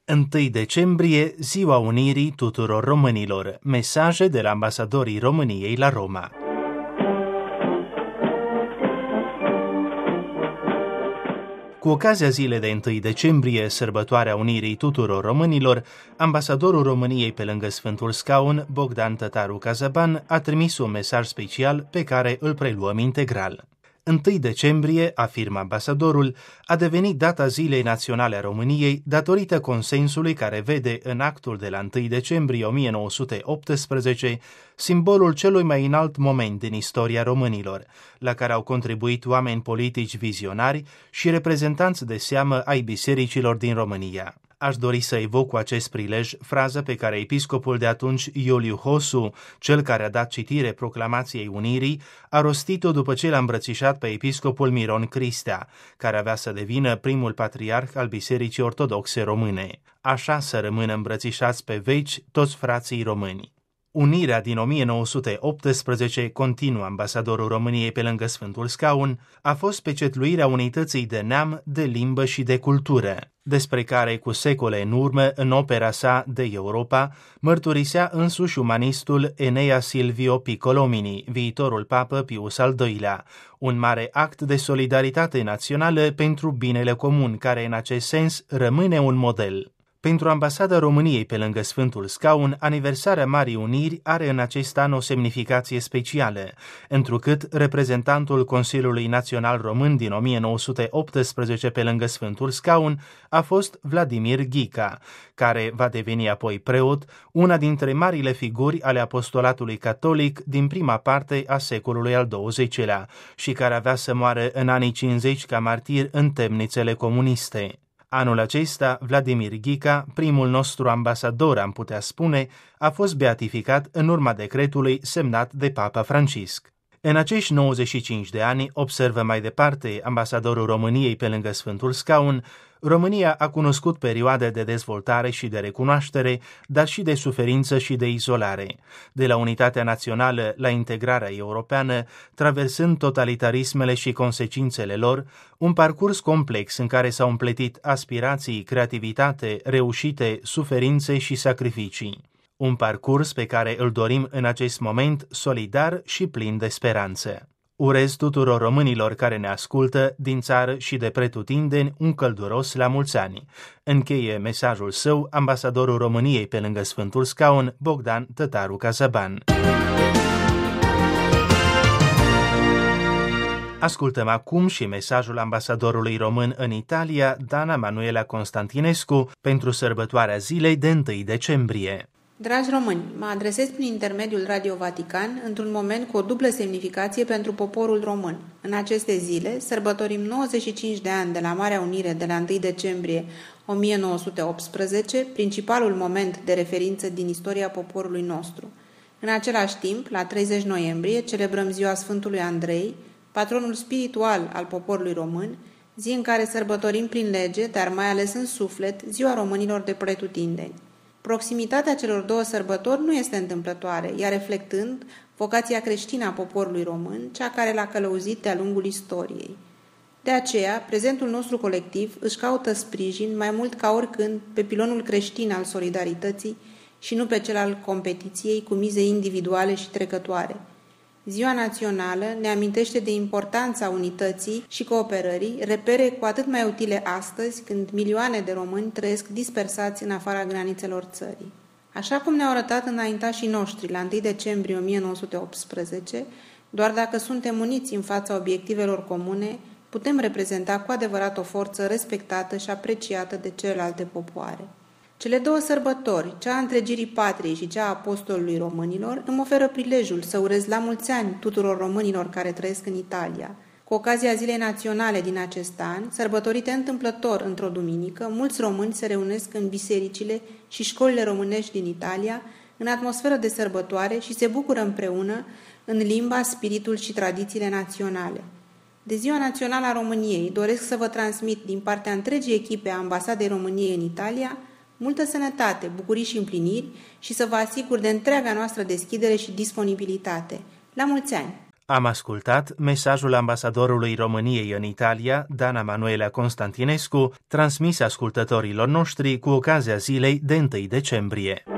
1 decembrie, Ziua Unirii tuturor românilor. Mesaje de la ambasadorii României la Roma. Cu ocazia zilei de 1 decembrie, sărbătoarea Unirii tuturor românilor, ambasadorul României pe lângă Sfântul Scaun, Bogdan Tătaru Cazaban, a trimis un mesaj special pe care îl preluăm integral. 1 decembrie, afirmă ambasadorul, a devenit data Zilei Naționale a României datorită consensului care vede în actul de la 1 decembrie 1918 simbolul celui mai înalt moment din istoria românilor, la care au contribuit oameni politici vizionari și reprezentanți de seamă ai bisericilor din România. Aș dori să evoc cu acest prilej fraza pe care episcopul de atunci, Iuliu Hosu, cel care a dat citire proclamației Unirii, a rostit-o după ce l-a îmbrățișat pe episcopul Miron Cristea, care avea să devină primul patriarh al Bisericii Ortodoxe Române. Așa să rămână îmbrățișați pe veci toți frații români. Unirea din 1918, continuă ambasadorul României pe lângă Sfântul Scaun, a fost pecetluirea unității de neam, de limbă și de cultură, despre care cu secole în urmă, în opera sa De Europa, mărturisea însuși umanistul Enea Silvio Piccolomini, viitorul papă Pius al II-lea, un mare act de solidaritate națională pentru binele comun, care în acest sens rămâne un model. Pentru ambasada României pe lângă Sfântul Scaun, aniversarea Marii Uniri are în acest an o semnificație specială, întrucât reprezentantul Consiliului Național Român din 1918 pe lângă Sfântul Scaun a fost Vladimir Ghica, care va deveni apoi preot, una dintre marile figuri ale apostolatului catolic din prima parte a secolului al XX-lea și care avea să moară în anii 50 ca martir în temnițele comuniste. Anul acesta, Vladimir Ghica, primul nostru ambasador, am putea spune, a fost beatificat în urma decretului semnat de Papa Francisc. În acești 95 de ani, observă mai departe ambasadorul României pe lângă Sfântul Scaun, România a cunoscut perioade de dezvoltare și de recunoaștere, dar și de suferință și de izolare, de la unitatea națională la integrarea europeană, traversând totalitarismele și consecințele lor, un parcurs complex în care s-au împletit aspirații, creativitate, reușite, suferințe și sacrificii. Un parcurs pe care îl dorim în acest moment solidar și plin de speranță. Urez tuturor românilor care ne ascultă din țară și de pretutindeni un călduros la mulți ani. Încheie mesajul său ambasadorul României pe lângă Sfântul Scaun, Bogdan Tătaru Cazaban. Ascultăm acum și mesajul ambasadorului român în Italia, Dana Manuela Constantinescu, pentru sărbătoarea zilei de 1 decembrie. Dragi români, mă adresez prin intermediul Radio Vatican într-un moment cu o dublă semnificație pentru poporul român. În aceste zile sărbătorim 95 de ani de la Marea Unire de la 1 decembrie 1918, principalul moment de referință din istoria poporului nostru. În același timp, la 30 noiembrie, celebrăm ziua Sfântului Andrei, patronul spiritual al poporului român, zi în care sărbătorim prin lege, dar mai ales în suflet, ziua românilor de pretutindeni. Proximitatea celor două sărbători nu este întâmplătoare, ea reflectând vocația creștină a poporului român, cea care l-a călăuzit de-a lungul istoriei. De aceea, prezentul nostru colectiv își caută sprijin mai mult ca oricând pe pilonul creștin al solidarității și nu pe cel al competiției cu mize individuale și trecătoare. Ziua națională ne amintește de importanța unității și cooperării, repere cu atât mai utile astăzi, când milioane de români trăiesc dispersați în afara granițelor țării. Așa cum ne-au arătat înaintașii noștri la 1 decembrie 1918, doar dacă suntem uniți în fața obiectivelor comune, putem reprezenta cu adevărat o forță respectată și apreciată de celelalte popoare. Cele două sărbători, cea a întregirii patriei și cea a apostolului românilor, îmi oferă prilejul să urez la mulți ani tuturor românilor care trăiesc în Italia. Cu ocazia Zilei Naționale din acest an, sărbătorite întâmplător într-o duminică, mulți români se reunesc în bisericile și școlile românești din Italia, în atmosferă de sărbătoare și se bucură împreună în limba, spiritul și tradițiile naționale. De Ziua Națională a României doresc să vă transmit din partea întregii echipe a Ambasadei României în Italia multă sănătate, bucurii și împliniri și să vă asigur de întreaga noastră deschidere și disponibilitate. La mulți ani! Am ascultat mesajul ambasadorului României în Italia, Dana Manuela Constantinescu, transmis ascultătorilor noștri cu ocazia zilei de 1 decembrie.